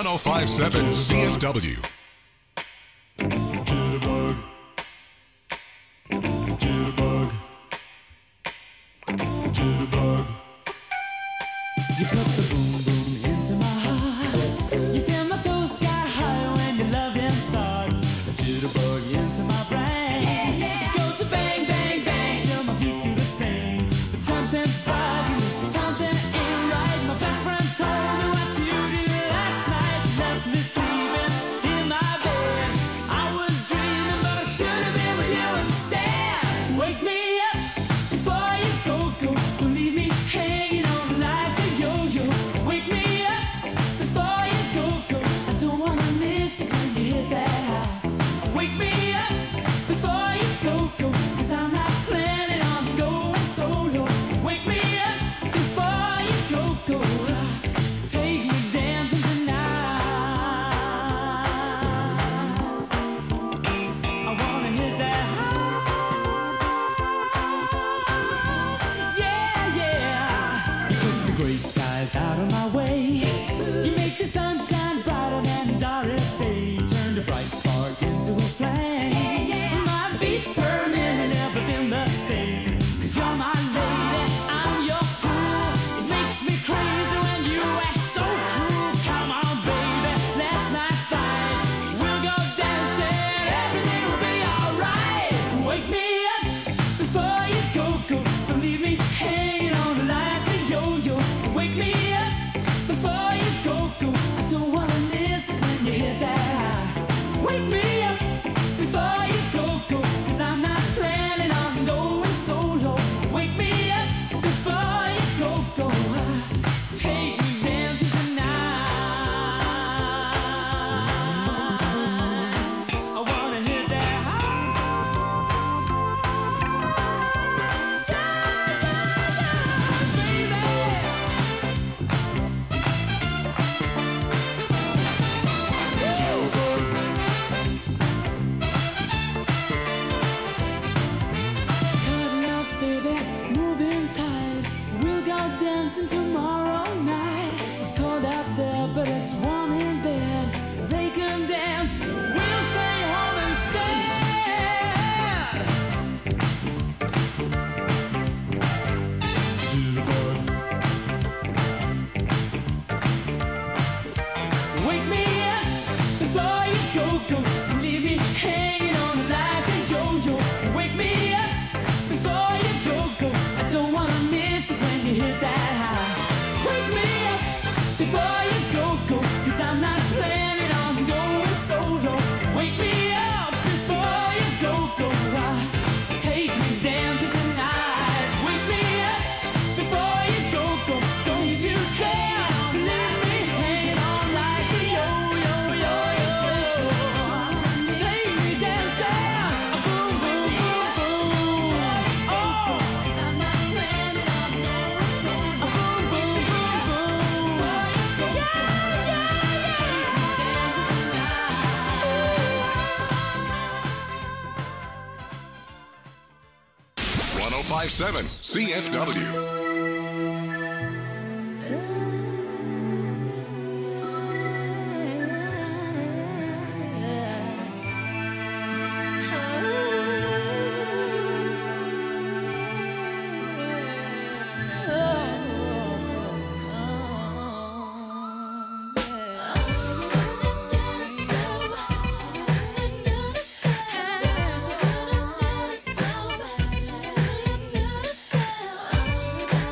1057 CFW. You put the boom boom into my heart. You send my soul sky high when your loving starts. A jitterbug into my brain. It goes to bang bang bang till my feet do the same. But something's bugging me, something ain't right. My best friend told me what you did last night. You left me sleeping in my bed. I was dreaming, but I should have been with you instead. Wake me up before you go. Don't leave me hanging on like a yo-yo. Wake me up before you go. I don't wanna miss it when you hit that high. Wake me up before you go. 'Cause I'm not planning on going solo. Wake me up before you go. Take me dancing tonight. I wanna hit that high. Yeah. You put the gray skies out of my way. You make the sunshine brighter than Doris Day. Turn the bright spark into a flame. My beats permanent and never been the same. 'Cause you're my lady, I'm your fool. It makes me crazy when you act so cruel. Come on, baby, let's not fight. We'll go dancing, everything will be alright. Wake me up before you go. Don't leave me hanging on like a yo-yo. Wake me up before you go. I don't wanna miss it when you hit that high. Wake me up before you go. 'Cause I'm not planning on going solo. Wake me up before you go. Take me dancing tonight. I wanna hit that high. Cutting up, baby, moving tight. We'll go dancing tomorrow night. It's cold out there, but it's warm in bed. They can dance, we'll stay home instead. Wake me up before you go. Don't leave me hanging on like a yo-yo. Wake me up before you go. I don't wanna miss it when you hit that high. Wake me up before you go. 'Cause I'm not planning on going solo. Wake me up before you go. Take me dancing tonight. Wake me up before you go. Don't you care to leave me hanging on like a yo-yo. Take me dancing, boom boom boom boom. Oh, 'cause I'm not planning on going solo. Boom boom boom boom. Yeah. Take me dancing tonight. 1057 CFW. Oh,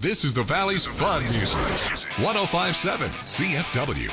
This is the Valley's fun music. 105.7 CFW.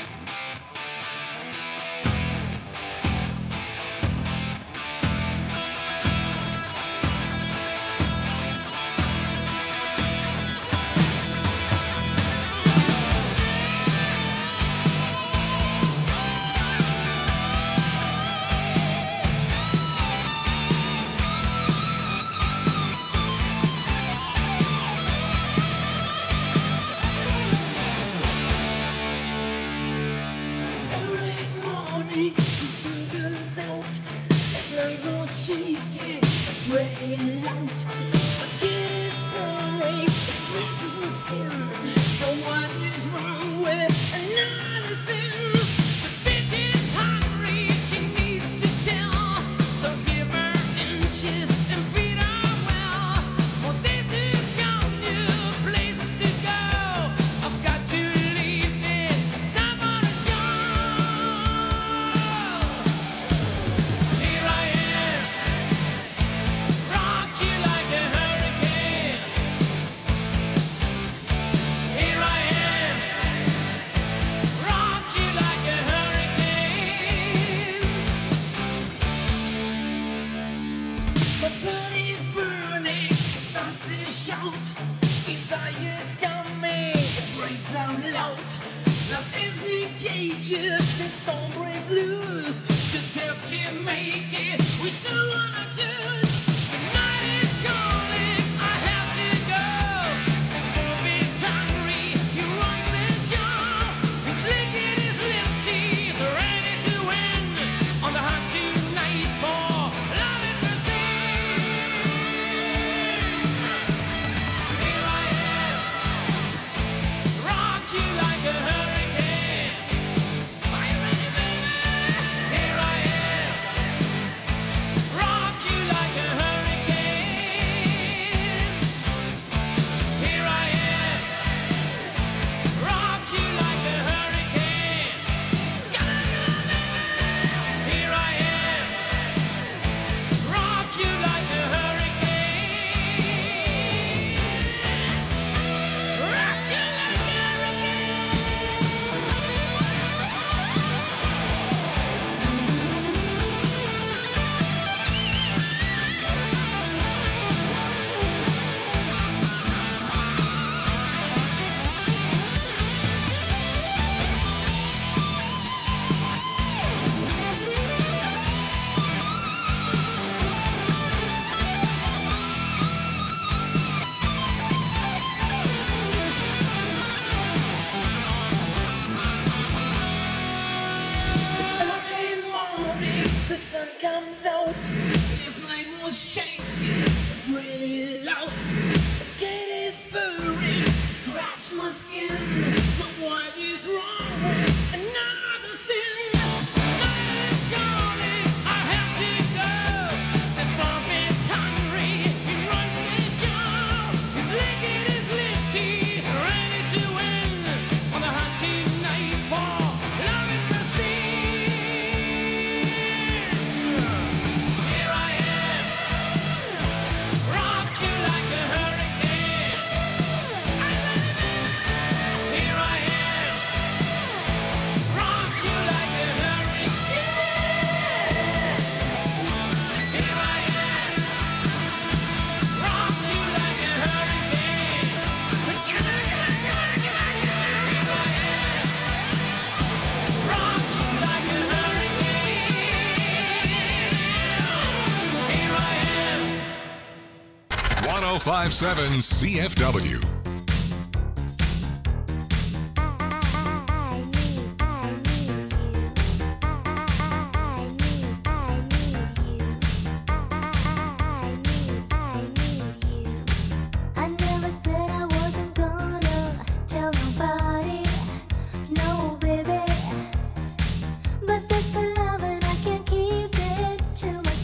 .57 CFW.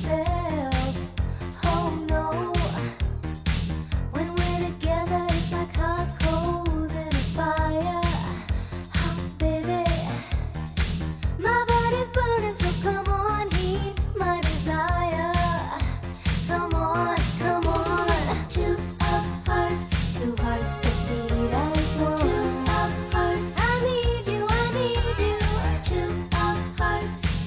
When we're together, it's like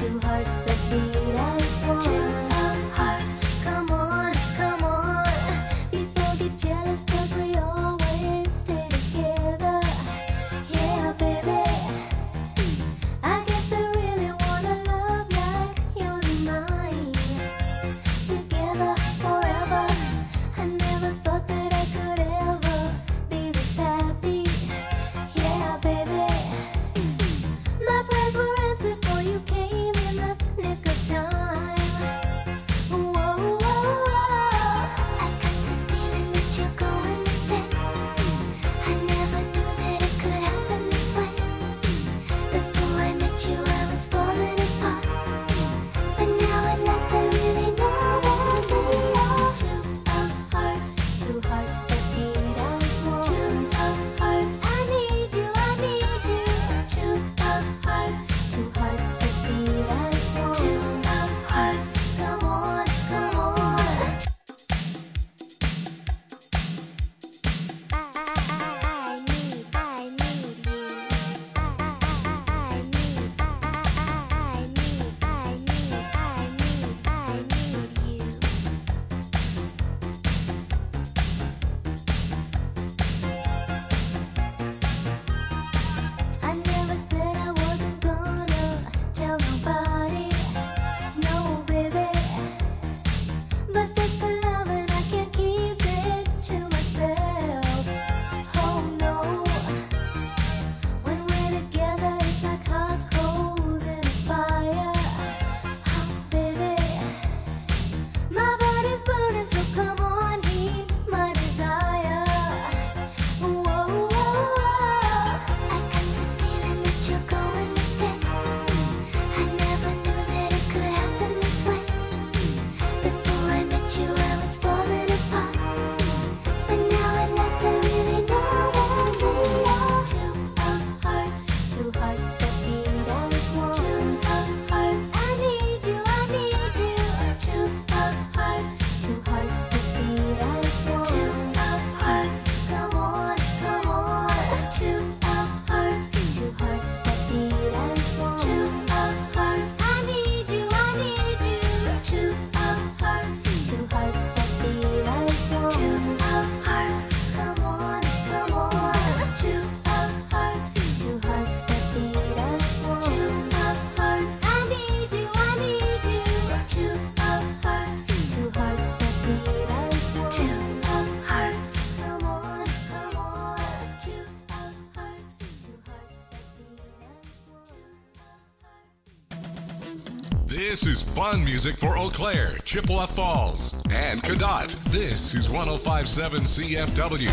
This is fun music for Eau Claire, Chippewa Falls, and Cadott. This is 105.7 CFW.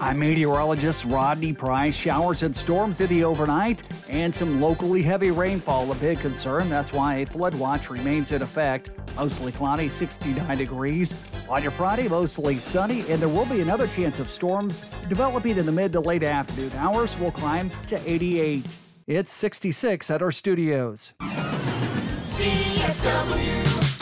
I'm meteorologist Rodney Price. Showers and storms in the overnight and some locally heavy rainfall a big concern. That's why a flood watch remains in effect. Mostly cloudy, 69 degrees. On your Friday, mostly sunny, and there will be another chance of storms developing in the mid to late afternoon hours. Will climb to 88. It's 66 at our studios. CFW.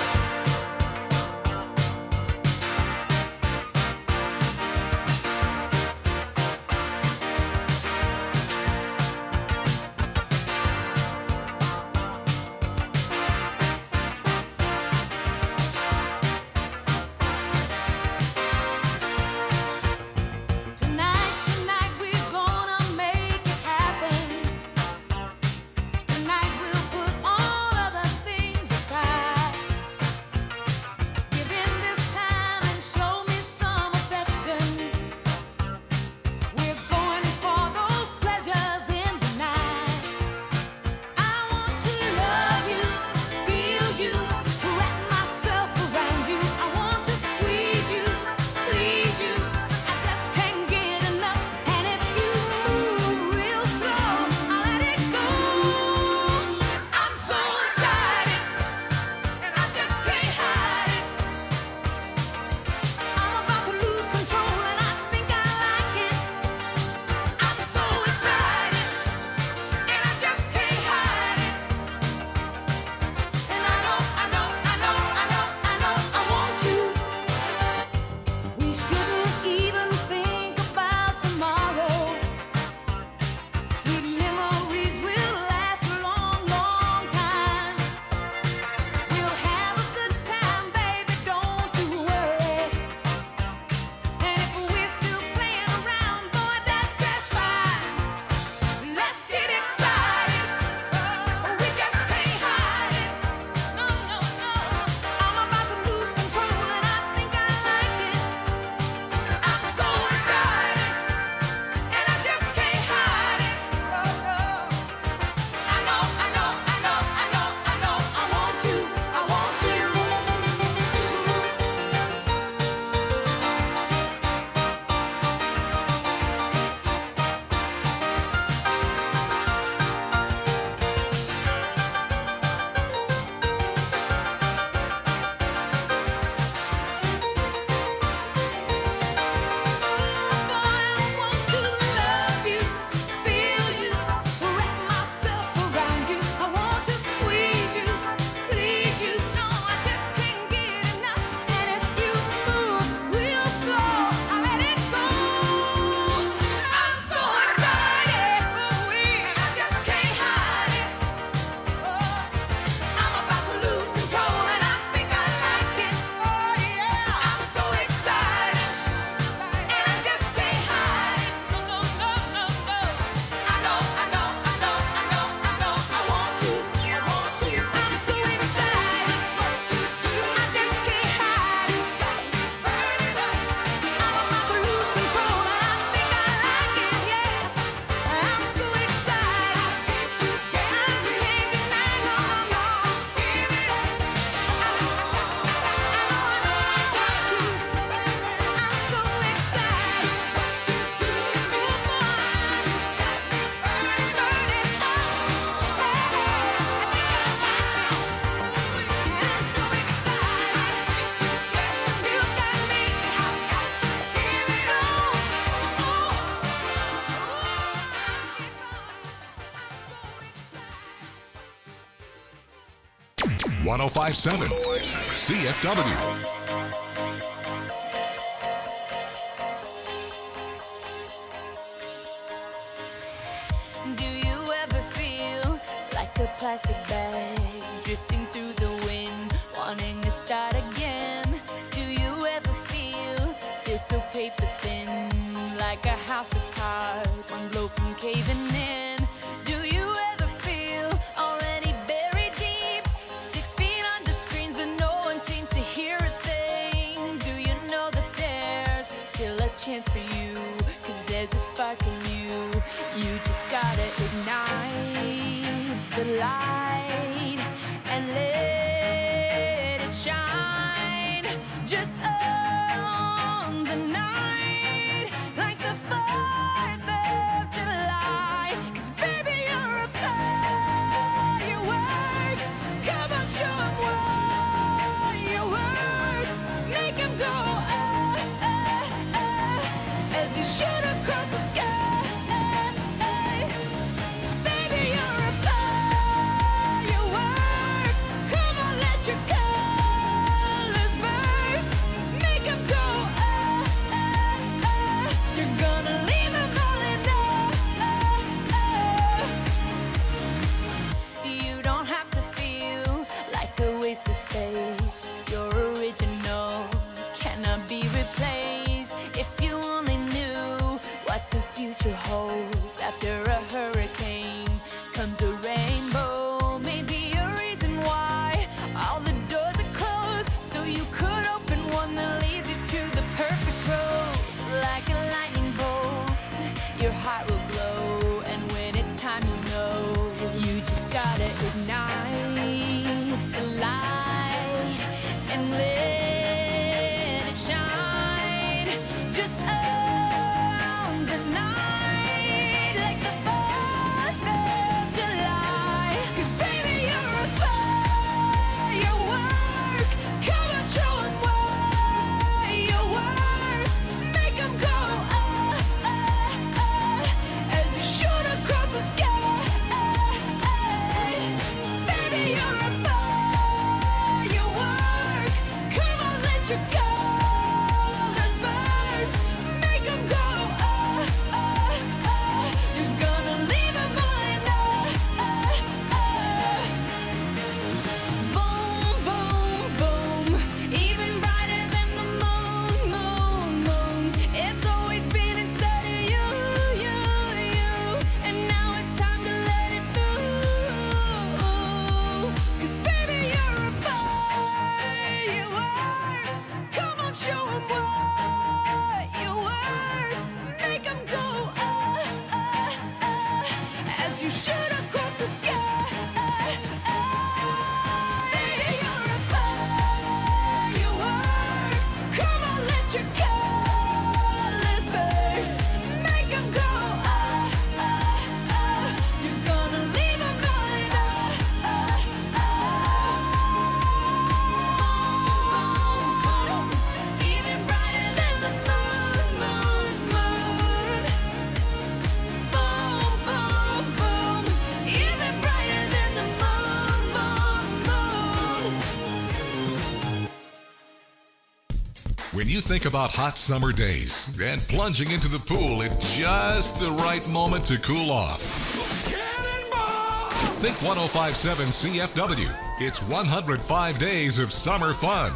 #1057 CFW. Do you ever feel like a plastic bag drifting through the wind, wanting to start again? Do you ever feel so paper thin, like a house of cards, one blow from caving in? Do you ever feel already buried deep, 6 feet under screens, but no one seems to hear a thing? Do you know that there's still a chance for you? 'Cause there's a spark in you. You just gotta ignite the light and let it shine. Just own the night like the fire. When you think about hot summer days and plunging into the pool at just the right moment to cool off, think 105.7 CFW. It's 105 days of summer fun.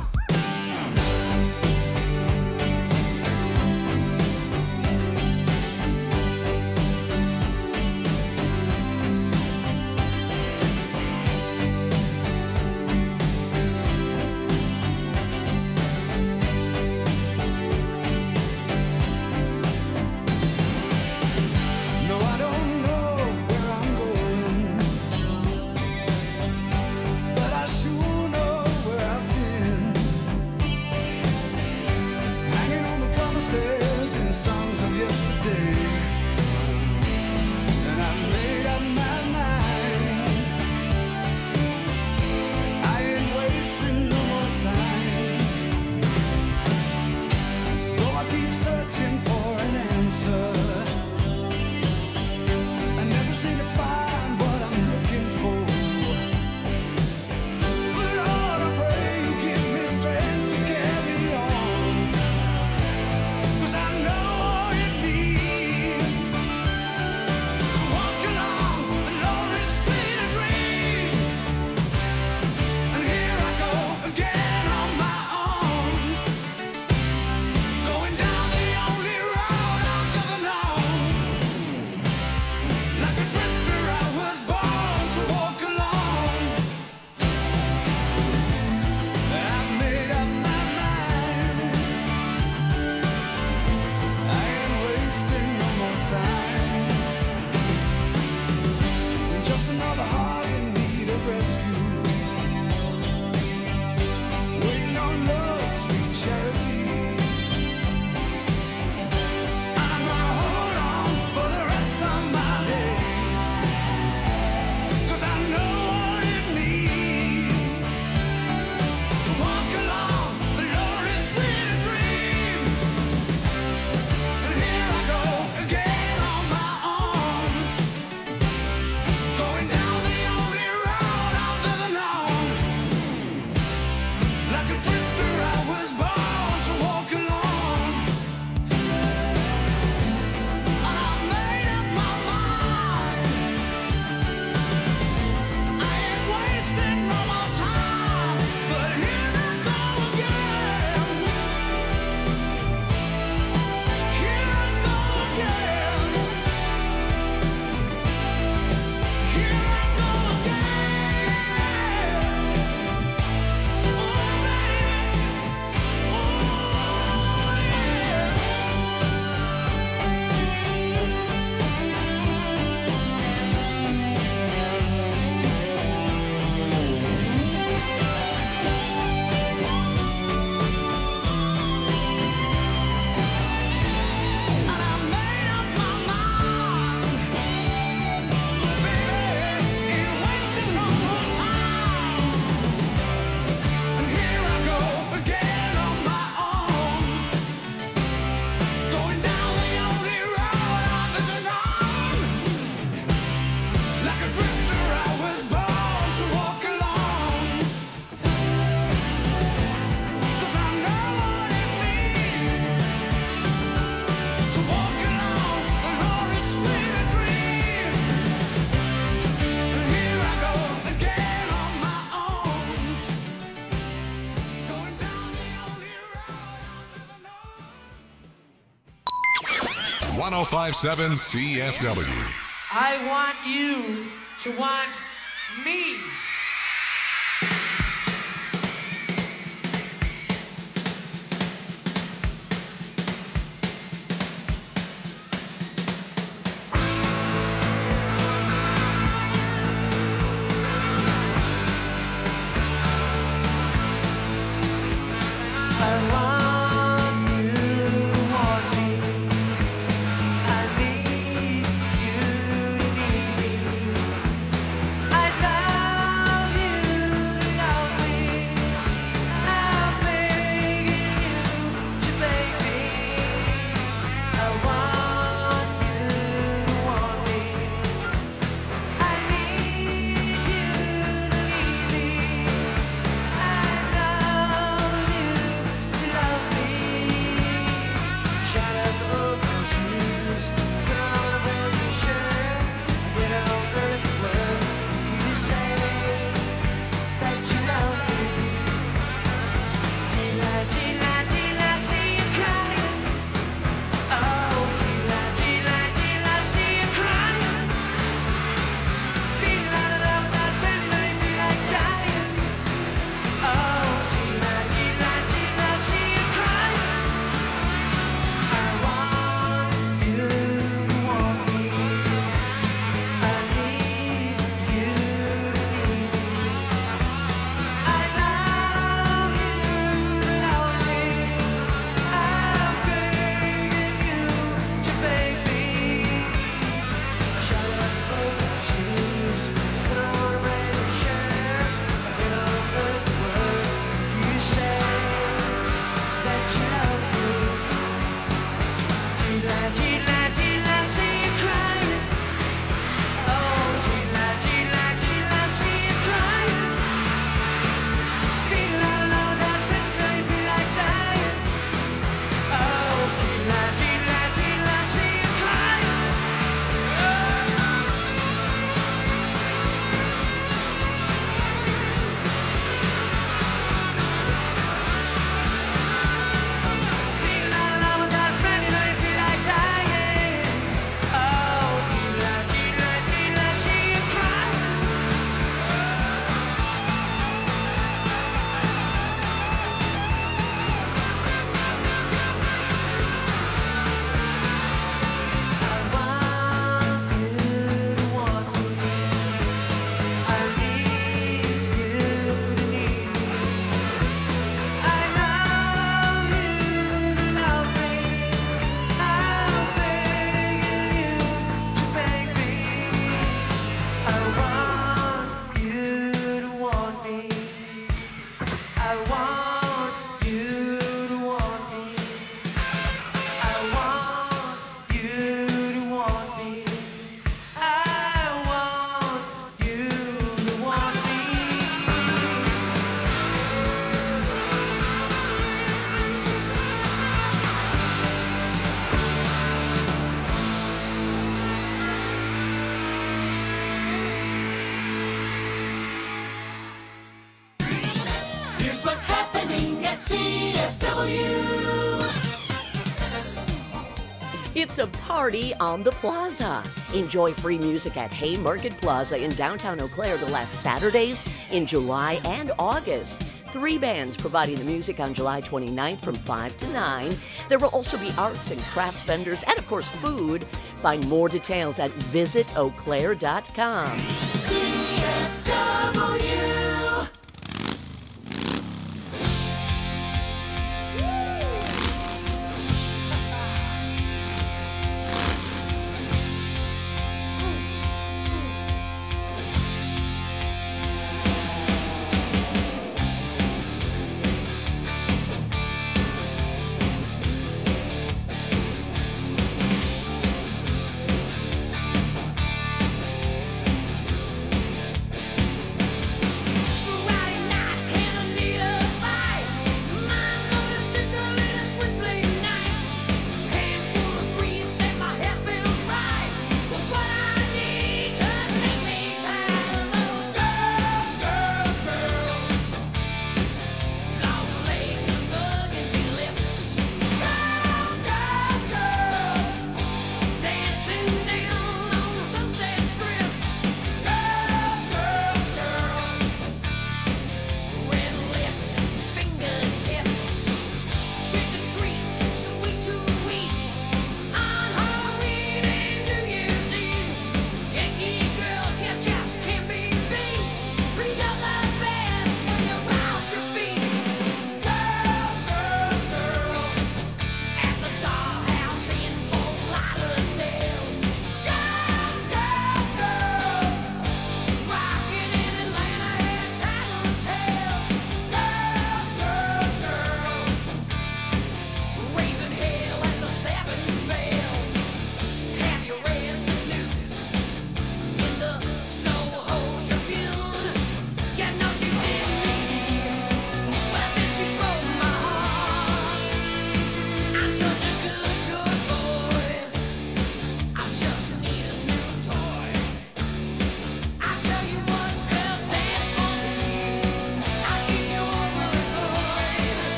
.105.7 CFW. I want you to want me. I It's a party on the plaza. Enjoy free music at Haymarket Plaza in downtown Eau Claire the last Saturdays in July and August. 3 bands providing the music on July 29th from 5 to 9. There will also be arts and crafts vendors and, of course, food. Find more details at visitauclaire.com. CFW.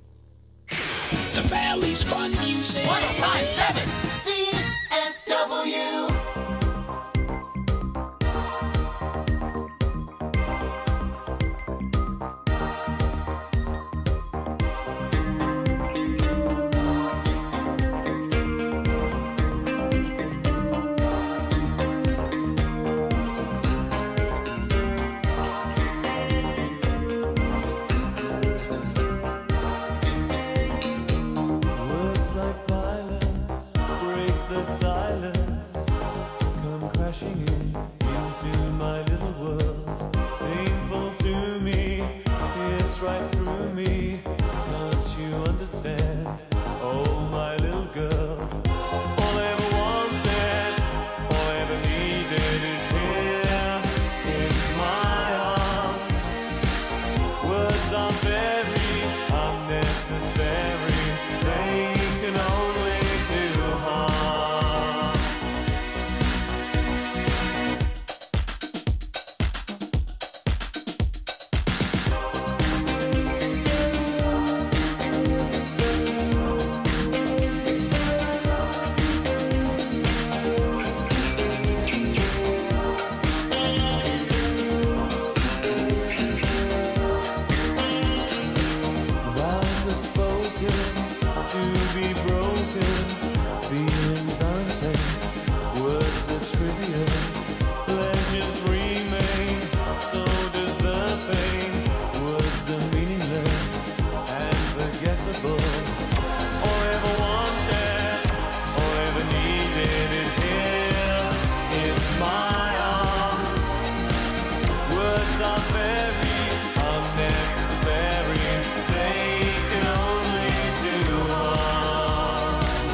The Valley's fun music. 105.7 CFW. crashing into my little world. Painful to me, it's right through me. Can't you understand? Oh, my little girl. All I ever wanted, all I ever needed is here in my arms. Words are very unnecessary. They can only do harm. Vows are spoken to be broken. Feelings are intense, words are trivial. Pleasures remain, so does the pain. Words are meaningless and forgettable. All I ever wanted, all I ever needed is here in my arms. Words are very unnecessary. They can only do harm.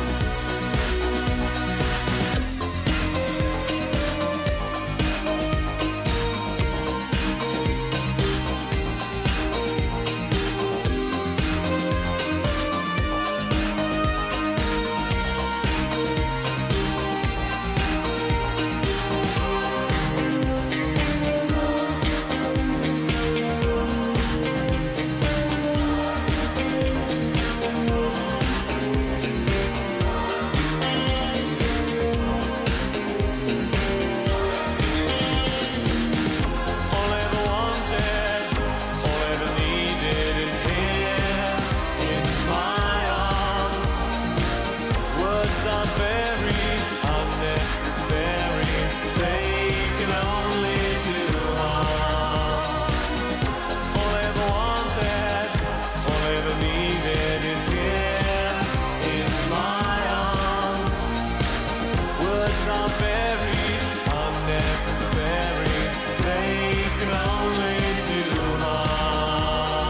All I ever wanted, all I ever needed is here in my arms. Words are very unnecessary. They can only do harm. All I ever wanted, all I ever needed is here in my arms. Words are very unnecessary. They can only do harm.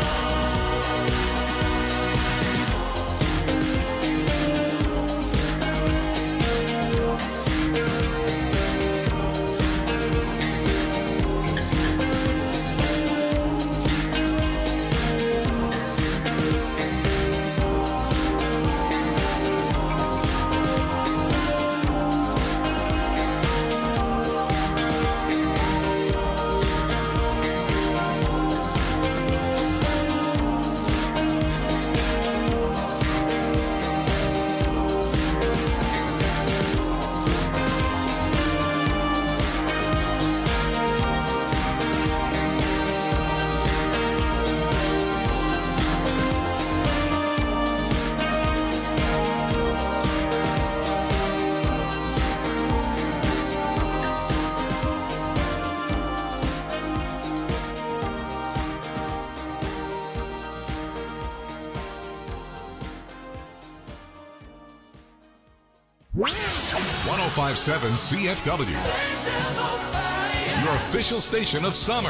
.1057 CFW, your official station of summer.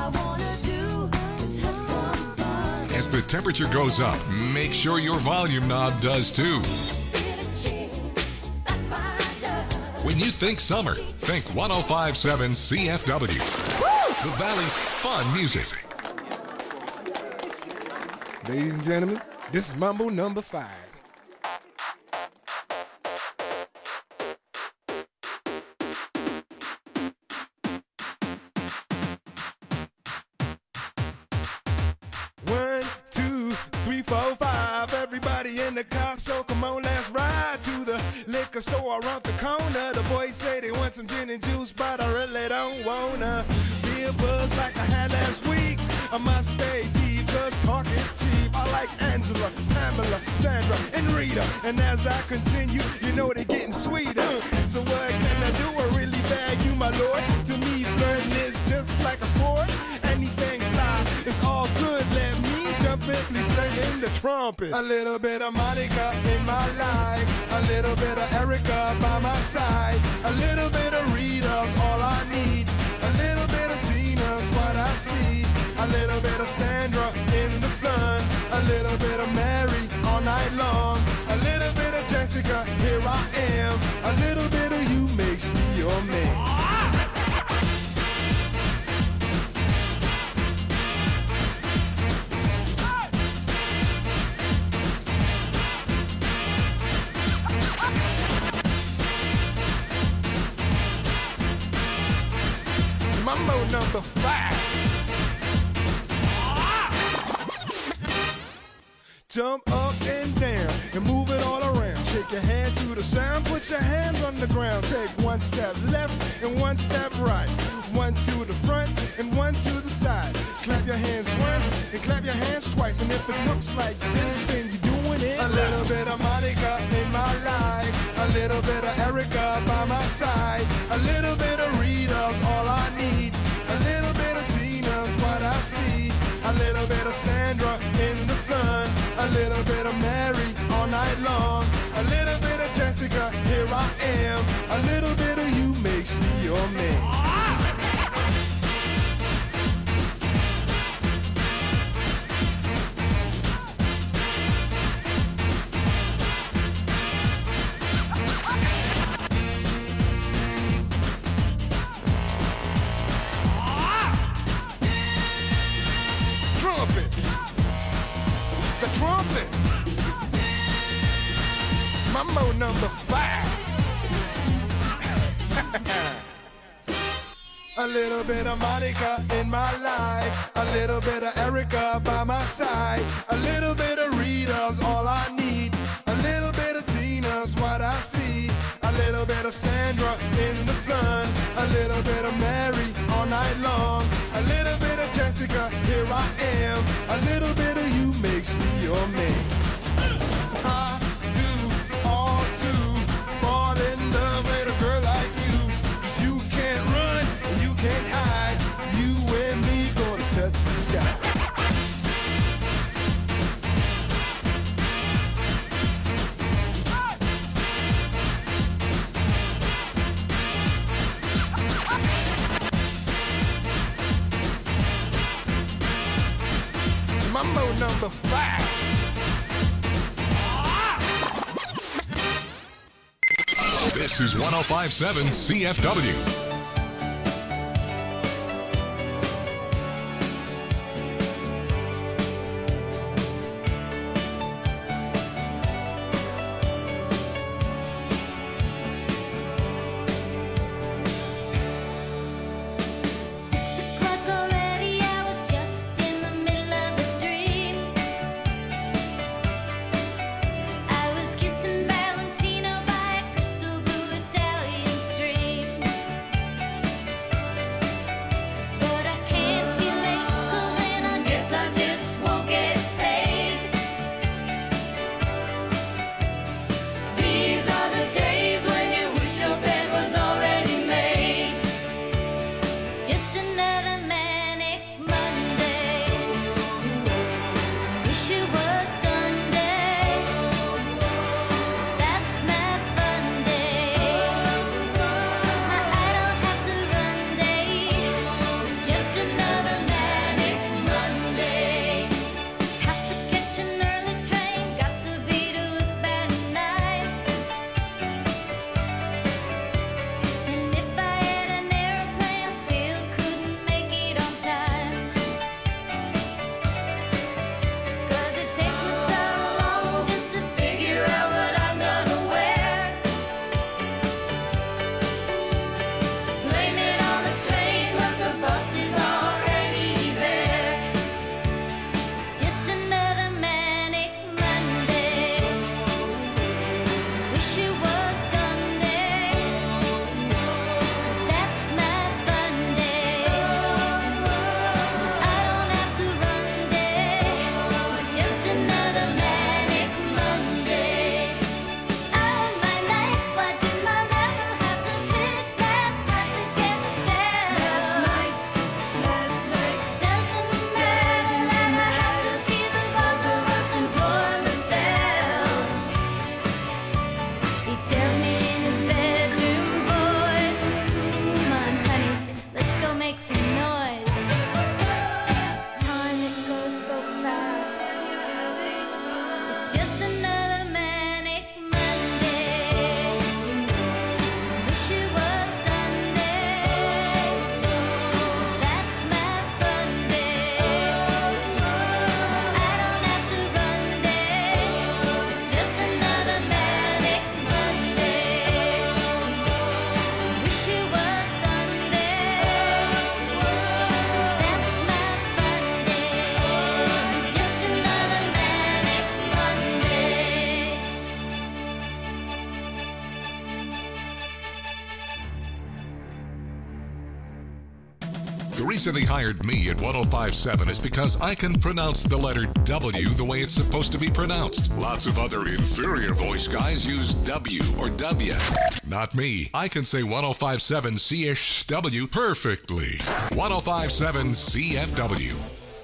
As the temperature goes up, make sure your volume knob does too. When you think summer, think 1057 CFW, the Valley's fun music. Ladies and gentlemen, this is Mambo number 5. One, two, three, four, five. Everybody in the car, so come on, let's ride to the liquor store around the corner. The boys say they want some gin and juice, but I really don't wanna be a buzz like I had last week. I must stay deep, cause talk is cheap. I like Angela, Pamela, Sandra, and Rita. And as I continue, you know they're getting sweeter. So what can I do? I really bag you, my lord. To me, flirting is just like a sport. Anything fly, it's all good. Let me jump in, please sing in the trumpet. A little bit of Monica in my life, a little bit of Erica by my side, a little bit of Rita's little bit of Mary all night long. A little bit of Jessica, here I am. A little bit of you makes me your man. Mambo number 5. Jump up and down and move it all around. Shake your hand to the sound, put your hands on the ground. Take one step left and one step right. One to the front and one to the side. Clap your hands once and clap your hands twice. And if it looks like this, then you're doing it. A little bit of Monica in my life. A little bit of Erica by my side. A little bit of Rita's all I need. A little bit of Tina's what I see. A little bit of Sandra in the sun. A little bit of Mary all night long. A little bit of Jessica, here I am. A little bit of you makes me your man. Trumpet. Mambo number 5. A little bit of Monica in my life. A little bit of Erica by my side. A little bit of Rita's all I need. A little bit of Tina's what I see. A little bit of Sandra in the sun. A little bit of Mary all night long. A little bit of Jessica, here I am. A little bit of you makes me your man. I do all to fall in love with a girl like you. 'Cause you can't run and you can't hide. You and me gonna touch the sky. Mambo number 5. This is 105.7 CFW. I was kissing Valentino by a crystal blue Italian stream. The reason they hired me at 105.7 is because I can pronounce the letter W the way it's supposed to be pronounced. Lots of other inferior voice guys use W or W. Not me. I can say 105.7 CSW perfectly. 105.7 CFW.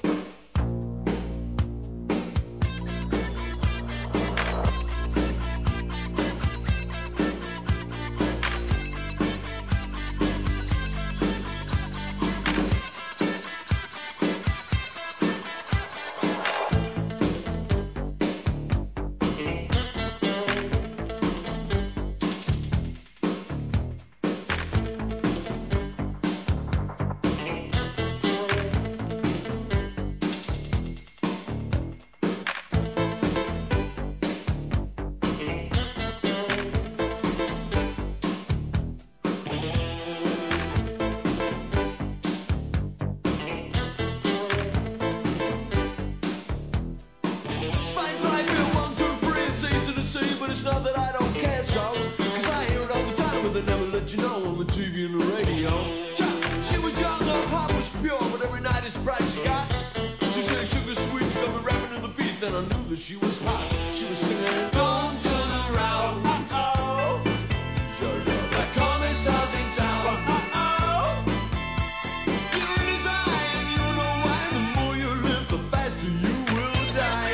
But it's not that I don't care, so cause I hear it all the time, but they never let you know on the TV and the radio. She was young, her heart was pure, but every night it's bright she got. She said sugar sweet, she got me rapping to the beat, then I knew that she was hot. She was singing, don't turn around, uh-oh. The commissar's in town, uh-oh. You're in his eye, and you know why. The more you live, the faster you will die.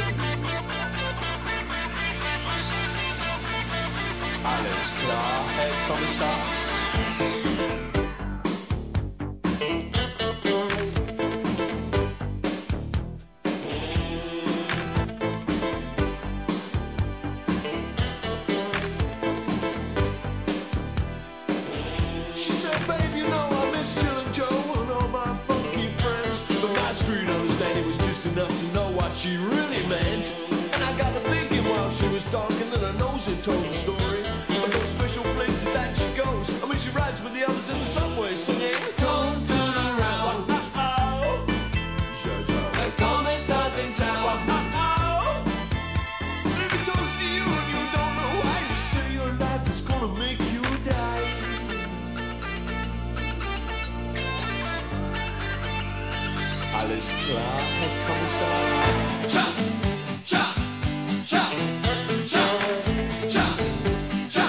Alles klar, Herr Kommissar. She said, babe, you know I miss Jill and Joe and all my funky friends. But my street understanding was just enough to know what she really meant. And I got to thinking while she was talking that her nose had told the story of those special places that she goes. I mean, she rides with the others in the subway singing, don't turn around, uh-oh. The commissar's in town, uh-oh. And if he talks to you and you don't know why, you say your life is gonna make you die. Alles klar, Herr Kommissar. Cha! Cha! Cha! Cha! Cha! Cha!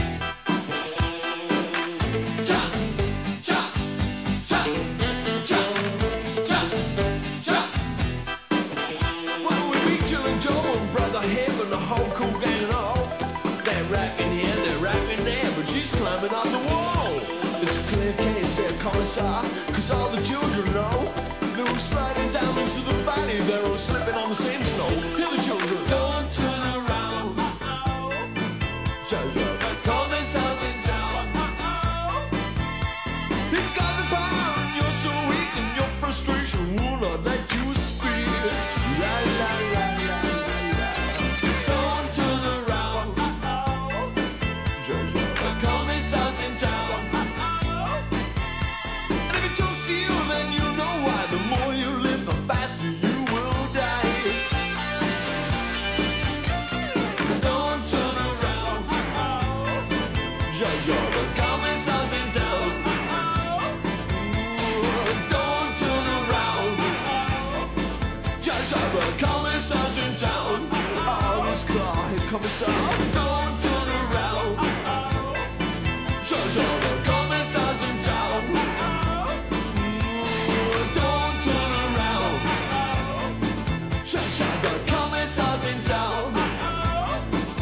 Cha! Cha! Cha! Cha! Cha! Cha! Well, we meet Jill and Joe and Brother Hib and the whole cool gang and all. They're rapping here, they're rapping there, but she's climbing up the wall. It's a clear case, Herr Kommissar, cause all the children know. They were sliding down into the valley, they were slipping on the same snow. Hear the children, don't turn around, uh-oh. The commissar's in town, uh-oh. He's got the power and you're so weak, and your frustration will not let you speak. La la la la la. Don't turn around, uh-oh. The commissar's in town, uh-oh. And if he talks to you, then you know why. The more you live, the faster you will die. Don't turn around, uh-oh. The commissar's in town, uh-oh. Don't turn around, uh-oh. The commissar's in town, uh-oh. Alles klar, Herr Kommissar. Don't turn around, uh-oh. The commissar's in town, uh-oh. Don't turn around, uh-oh. The commissar's in town, uh-oh.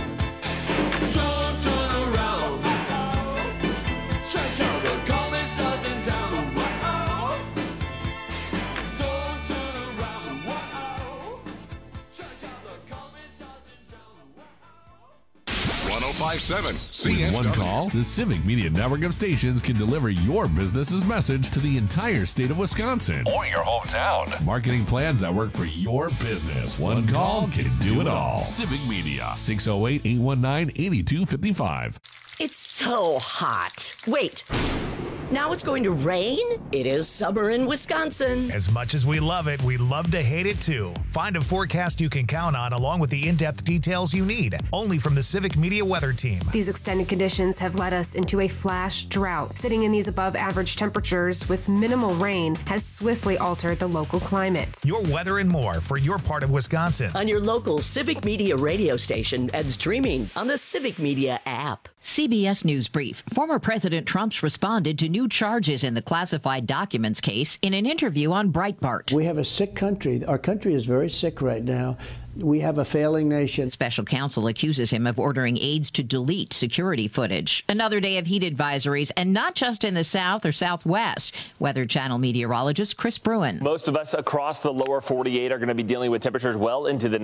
Don't turn around, uh-oh. The commissar's in town, uh-oh. Don't turn around, uh-oh. The commissar's in town, uh-oh. 105.7 With one CFW. call, the Civic Media Network of stations can deliver your business's message to the entire state of Wisconsin Or your hometown. Marketing plans that work for your business. One call can do it all. Civic Media, 608-819-8255. It's so hot. Wait. Now it's going to rain? It is summer in Wisconsin. As much as we love it, we love to hate it too. Find a forecast you can count on along with the in-depth details you need. Only from the Civic Media Weather Team. These extended conditions have led us into a flash drought. Sitting in these above average temperatures with minimal rain has swiftly altered the local climate. Your weather and more for your part of Wisconsin. On your local Civic Media radio station and streaming on the Civic Media app. CBS News Brief. Former President Trump's responded to new charges in the classified documents case in an interview on Breitbart. We have a sick country. Our country is very sick right now. We have a failing nation. Special counsel accuses him of ordering aides to delete security footage. Another day of heat advisories, and not just in the South or Southwest. Weather Channel meteorologist Chris Bruin. Most of us across the lower 48 are going to be dealing with temperatures well into the